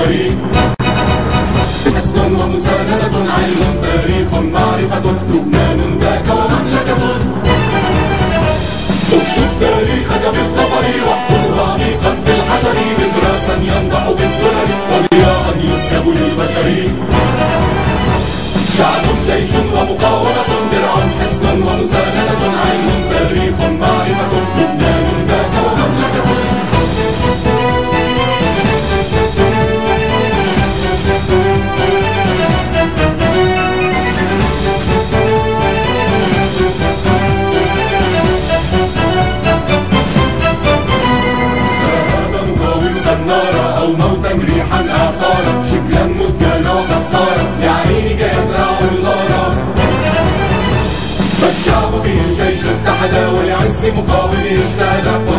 البشري. حسن ومساندة، علم، تاريخ، معرفة، لبنان ذاك ومملكة. اكتب تاريخك بالظفر واحفظه عميقا في الحجر، مدراسا ينضح بالدرر وضياء يسكب للبشر. شعب، جيش ومقاومة، درع، حصن ومساندة، علم، تاريخ، معرفة، لبنان ذاك ومملكة. شاهد مقاومة النار أو موتا ريحا إعصارا، شبلا مذ كان وقد صار لعينك يزرع النار. فالشعب به الجيش اتحد ولعز مقاومه اجتهد.